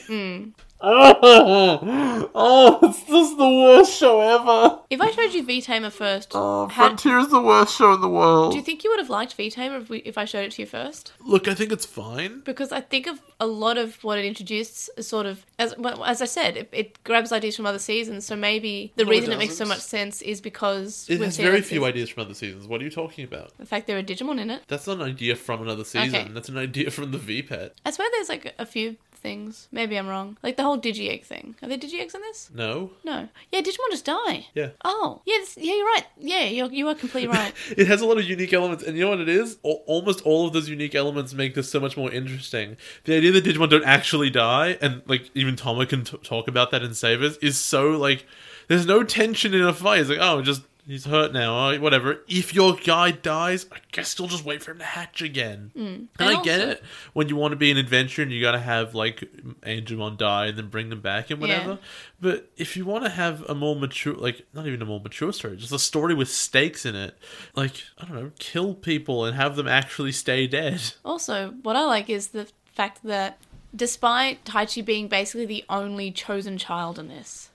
Oh, it's just the worst show ever. If I showed you V-Tamer first, Frontier is the worst show in the world. do you think you would have liked V-Tamer if I showed it to you first? Look, I think it's fine. Because I think of a lot of what it introduced as sort of, as I said, it grabs ideas from other seasons, so maybe the No, it reason it makes so doesn't. much sense is because It we've has seen very other few seasons. ideas from other seasons. What are you talking about? The fact there are Digimon in it. That's not an idea from another season. Okay. That's an idea from the VPET. I swear there's like a few things. Maybe I'm wrong. Like the whole Digi-Egg thing. Are there Digi-Eggs in this? No? No. Yeah, Digimon just die. Yeah. Oh, yeah, you're right. Yeah, you are completely right. It has a lot of unique elements, and you know what it is? Almost all of those unique elements make this so much more interesting. The idea that Digimon don't actually die, and like even Toma can talk about that in Savers, is so like there's no tension in a fight. It's like, oh, just he's hurt now. Oh, whatever. If your guy dies, I guess you'll just wait for him to hatch again. And I get also- it. When you want to be an adventurer and you got to have like Angemon die and then bring them back and whatever. Yeah. But if you want to have a more mature, like not even a more mature story, just a story with stakes in it, like I don't know, kill people and have them actually stay dead. Also, what I like is the fact that despite Taichi being basically the only chosen child in this,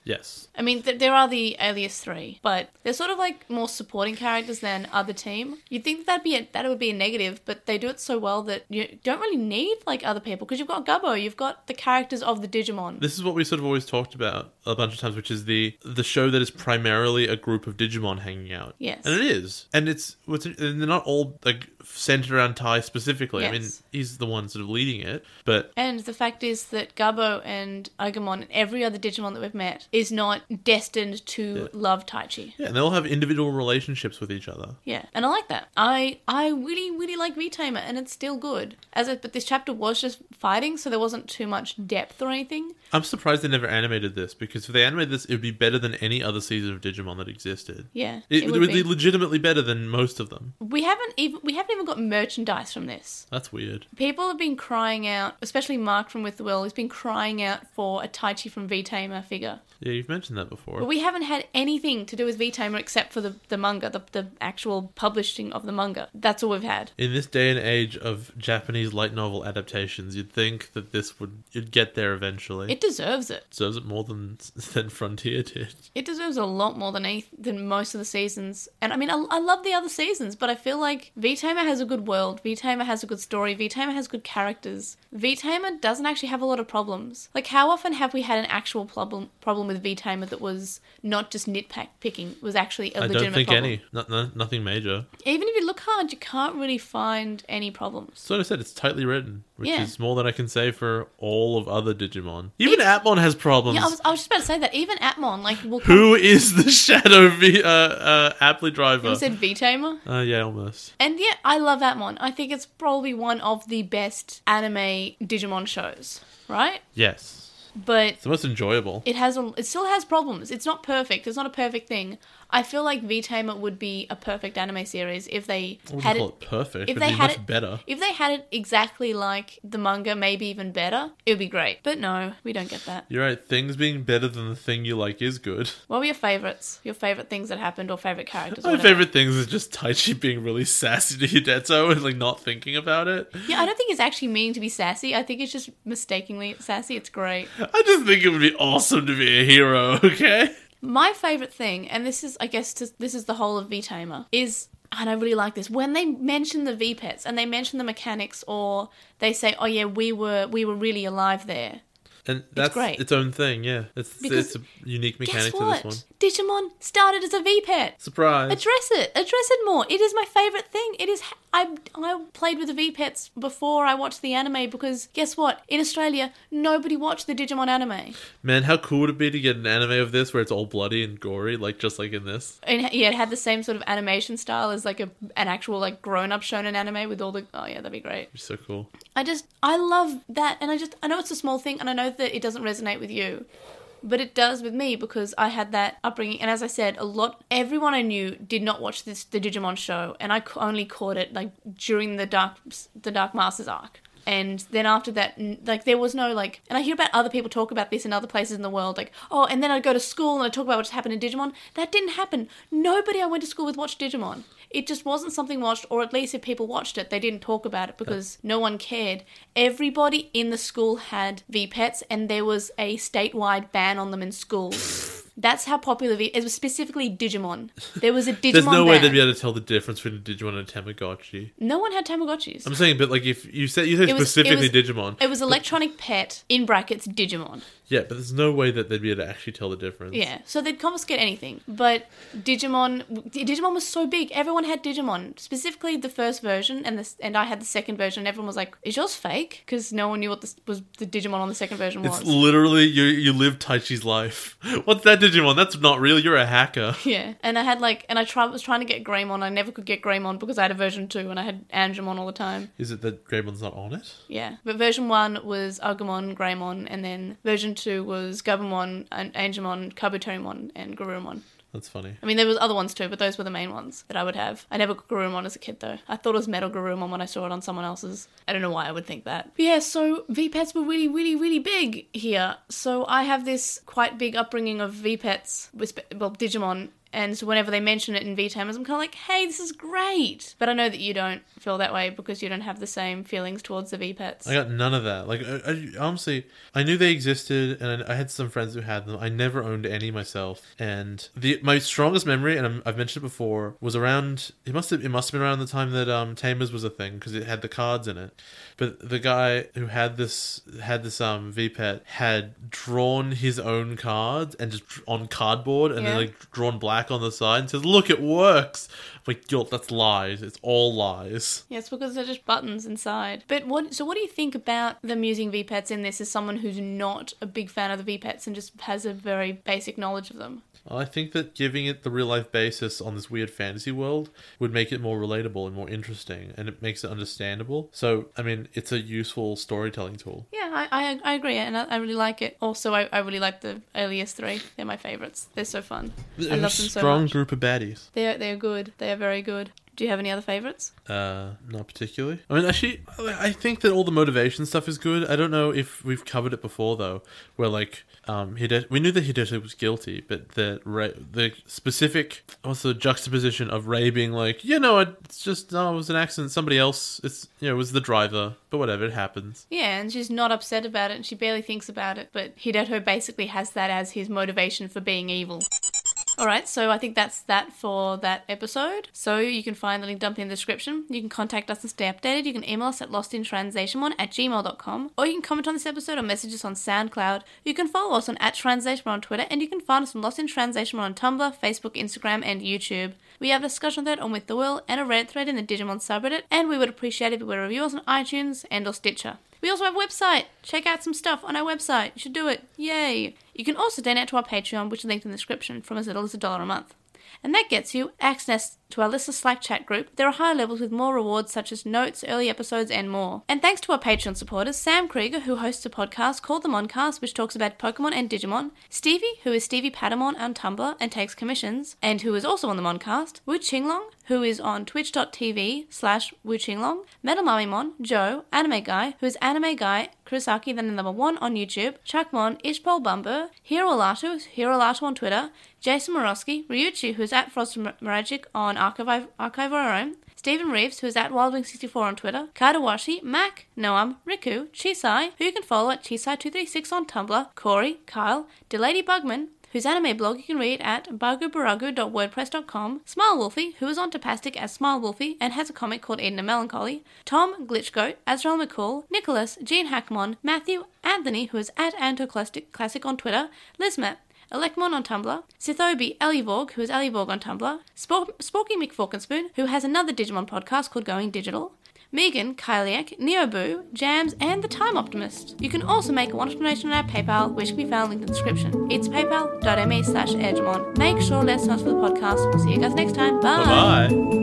Yes. I mean, there are the Alias 3, but they're sort of like more supporting characters than other team. You'd think that would be a negative, but they do it so well that you don't really need like other people because you've got Gubbo, you've got the characters of the Digimon. This is what we sort of always talked about a bunch of times, which is the show that is primarily a group of Digimon hanging out. Yes. And it is. And they're not all like centered around Tai specifically. Yes. I mean, he's the one sort of leading it, but And the fact is that Gubbo and Agumon and every other Digimon that we've met is not destined to love Taichi. yeah, and they all have individual relationships with each other. Yeah, and I like that. I really, really like V-Tamer, and it's still good. But this chapter was just fighting, so there wasn't too much depth or anything. I'm surprised they never animated this, because if they animated this, it would be better than any other season of Digimon that existed. Yeah, It would be legitimately better than most of them. We haven't even got merchandise from this. That's weird. People have been crying out, especially Mark from With the Will, has been crying out for a Taichi from V-Tamer figure. Yeah, you've mentioned that before. But we haven't had anything to do with V-Tamer except for the manga, the actual publishing of the manga. That's all we've had. In this day and age of Japanese light novel adaptations, you'd think that it'd get there eventually. It deserves it. Deserves it more than Frontier did. It deserves a lot more than most of the seasons. And I mean, I love the other seasons, but I feel like V-Tamer has a good world. V-Tamer has a good story. V-Tamer has good characters. V-Tamer doesn't actually have a lot of problems. Like, how often have we had an actual problem with V-Tamer that was not just nitpicking, was actually a legitimate problem? I don't think any. Nothing major. Even if you look hard, you can't really find any problems. So I said, it's tightly written, which Yeah. is more than I can say for all of other Digimon. Even Atmon has problems. Yeah, I was just about to say that. Even Atmon, like, will Who is the Shadow Apply driver? You said V-Tamer? Yeah, almost. And yeah, I love Atmon. I think it's probably one of the best anime Digimon shows, right? Yes. But It's the most enjoyable. it still has problems. It's not perfect. It's not a perfect thing. I feel like V-Tamer would be a perfect anime series if they I wouldn't had call it. it perfect. If It'd they be had much it better. If they had it exactly like the manga, maybe even better, it would be great. But no, we don't get that. You're right. Things being better than the thing you like is good. What were your favorites? Your favorite things that happened or favorite characters? or My whatever? favorite things is just Taichi being really sassy to Hidetsu and like not thinking about it. Yeah, I don't think it's actually meaning to be sassy. I think it's just mistakenly sassy. It's great. I just think it would be awesome to be a hero, okay? My favourite thing, and this is, I guess, this is the whole of V-Tamer, is, and I really like this, when they mention the V-Pets and they mention the mechanics, or they say, oh yeah, we were really alive there. And that's great. its own thing, yeah. Because it's a unique mechanic Guess to what? this one. Digimon started as a V-Pet. Surprise. Address it more. It is my favourite thing. It is. I played with the V-Pets before I watched the anime because guess what? In Australia, nobody watched the Digimon anime. Man, how cool would it be to get an anime of this where it's all bloody and gory, like just like in this? And yeah, it had the same sort of animation style as like an actual like grown-up shonen anime with all the. Oh yeah, that'd be great. It'd be so cool. I love that, and I know it's a small thing, and I know that it doesn't resonate with you, but it does with me because I had that upbringing, and as I said, everyone I knew did not watch the Digimon show, and I only caught it like during the Dark Masters arc. And then after that, like, there was no, like... And I hear about other people talk about this in other places in the world, like, oh, and then I'd go to school and I'd talk about what just happened in Digimon. That didn't happen. Nobody I went to school with watched Digimon. It just wasn't something watched, or at least if people watched it, they didn't talk about it because no one cared. Everybody in the school had V-Pets, and there was a statewide ban on them in schools. That's how popular it was, specifically Digimon. There was a Digimon There's no way ban. they'd be able to tell the difference between a Digimon and a Tamagotchi. No one had Tamagotchis. I'm saying, but like if you say It was- specifically it was- Digimon. It was electronic pet, in brackets, Digimon. Yeah, but there's no way that they'd be able to actually tell the difference. Yeah, so they'd confiscate anything. But Digimon was so big. Everyone had Digimon. Specifically the first version, and I had the second version. And everyone was like, is yours fake? Because no one knew what was the Digimon on the second version was. It's literally, you live Taichi's life. What's that Digimon? That's not real. You're a hacker. Yeah, and I had was trying to get Greymon. I never could get Greymon because I had a version 2 and I had Angemon all the time. Is it that Greymon's not on it? Yeah, but version 1 was Agumon, Greymon, and then version 2 was Gabumon, Angemon, Kabuterimon, and Garurumon. That's funny. I mean, there was other ones too, but those were the main ones that I would have. I never got Garurumon as a kid, though. I thought it was Metal Garurumon when I saw it on someone else's. I don't know why I would think that. But yeah, so V-Pets were really, really, really big here. So I have this quite big upbringing of V-Pets, well, Digimon, And so whenever they mention it in V-Tamers, I'm kind of like, hey, this is great. But I know that you don't feel that way because you don't have the same feelings towards the V-Pets. I got none of that. Like, I honestly, I knew they existed, and I had some friends who had them. I never owned any myself. And my strongest memory, and I've mentioned it before, was around. It must have been around the time that Tamers was a thing, because it had the cards in it. But the guy who had this V-Pet had drawn his own cards and just on cardboard, and then like drawn black on the side, and says, "Look, it works." I'm like, yo, that's lies. It's all lies. Yeah, it's because they're just buttons inside. But what do you think about them using V-Pets in this as someone who's not a big fan of the V-Pets and just has a very basic knowledge of them? I think that giving it the real-life basis on this weird fantasy world would make it more relatable and more interesting, and it makes it understandable. So, I mean, it's a useful storytelling tool. Yeah, I agree, and I really like it. Also, I really like the Alias 3. They're my favourites. They're so fun. I love them so much. Strong group of baddies. They're good. They are very good. Do you have any other favourites? Not particularly. I mean, actually, I think that all the motivation stuff is good. I don't know if we've covered it before, though, where, like, we knew that Hideto was guilty, but the specific, also juxtaposition of Rei being like, it was an accident, somebody else, it was the driver, but whatever, it happens. Yeah, and she's not upset about it, and she barely thinks about it, but Hideto basically has that as his motivation for being evil. Alright, so I think that's that for that episode. So you can find the link dumped in the description. You can contact us and stay updated. You can email us at lostintranslationmon@gmail.com, or you can comment on this episode or message us on SoundCloud. You can follow us on @translationmon on Twitter, and you can find us on Lost in Translationmon on Tumblr, Facebook, Instagram, and YouTube. We have a discussion thread on With the Will and a Reddit thread in the Digimon subreddit, and we would appreciate if you would review us on iTunes and or Stitcher. We also have a website. Check out some stuff on our website. You should do it. Yay! You can also donate to our Patreon, which is linked in the description, from as little as $1 a month. And that gets you access to our Listener Slack chat group. There are higher levels with more rewards such as notes, early episodes, and more. And thanks to our Patreon supporters, Sam Krieger, who hosts a podcast called The Moncast, which talks about Pokemon and Digimon, Stevie, who is Stevie Patamon on Tumblr and takes commissions, and who is also on The Moncast, Wu Qinglong, who is on twitch.tv/Wu Qinglong, Metal Mamimon, Joe, Anime Guy, who is Anime Guy, Kurosaki, then the #1 on YouTube, Chuckmon, Ishpol Bumbo, Hiro Lato on Twitter, Jason Morosky, Ryuchi, who is @FrostMagic on Archive of Our Own, Stephen Reeves, who is @Wildwing64 on Twitter, Kadawashi, Mac, Noam, Riku, Chisai, who you can follow at Chisai236 on Tumblr, Corey, Kyle, Delady Bugman, whose anime blog you can read at bagubaragu.wordpress.com, Smile Wolfie, who is on Tapastic as Smile Wolfie and has a comic called Eden of Melancholy, Tom Glitchgoat, Azrael McCall, Nicholas, Gene Hackmon, Matthew, Anthony, who is @AntoClassic on Twitter, Lizmet, Elecmon on Tumblr, Sithobi Elivorg, who is Elivorg on Tumblr, Sporky McForkenspoon, who has another Digimon podcast called Going Digital, Megan, Kyliak, Neoboo, Jams, and The Time Optimist. You can also make a one-off donation on our PayPal, which can be found linked in the description. It's paypal.me/edgemon. Make sure to let us know for the podcast. We'll see you guys next time. Bye! Bye-bye!